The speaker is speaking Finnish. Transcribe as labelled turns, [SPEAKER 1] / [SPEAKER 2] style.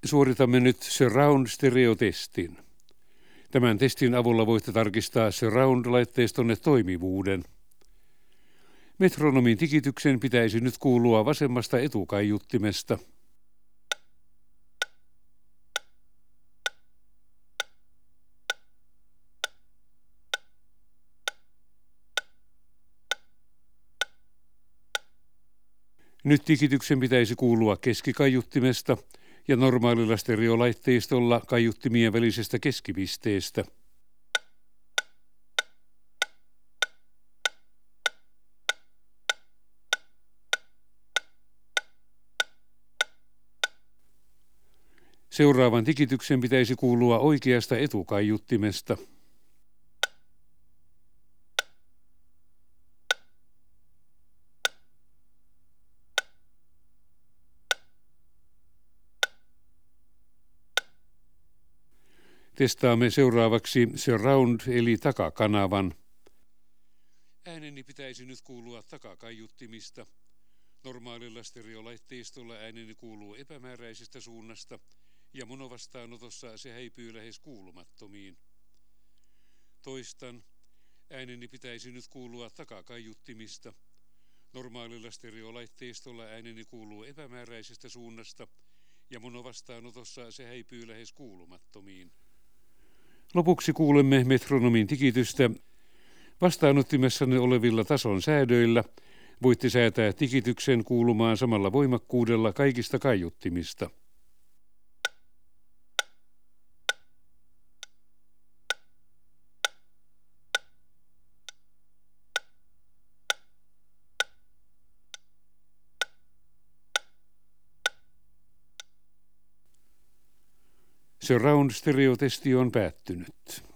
[SPEAKER 1] Suoritamme nyt Surround-stereotestin. Tämän testin avulla voitte tarkistaa Surround-laitteistonne toimivuuden. Metronomin tikityksen pitäisi nyt kuulua vasemmasta etukaiuttimesta. Nyt tikityksen pitäisi kuulua keskikaiuttimesta ja normaalilla stereolaitteistolla kaiuttimien välisestä keskipisteestä. Seuraavan tikityksen pitäisi kuulua oikeasta etukaiuttimesta. Testaamme seuraavaksi Surround eli takakanavan. Ääneni pitäisi nyt kuulua takakaiuttimista. Normaalilla stereolaitteistolla ääneni kuuluu epämääräisestä suunnasta ja monovastaanotossa se häipyy lähes kuulumattomiin. Toistan, ääneni pitäisi nyt kuulua takakaiuttimista. Normaalilla stereolaitteistolla ääneni kuuluu epämääräisestä suunnasta ja monovastaanotossa se häipyy lähes kuulumattomiin. Lopuksi kuulemme metronomin tikitystä. Vastaanottimessanne olevilla tason säädöillä voitte säätää tikityksen kuulumaan samalla voimakkuudella kaikista kaiuttimista. Surround-stereotesti on päättynyt.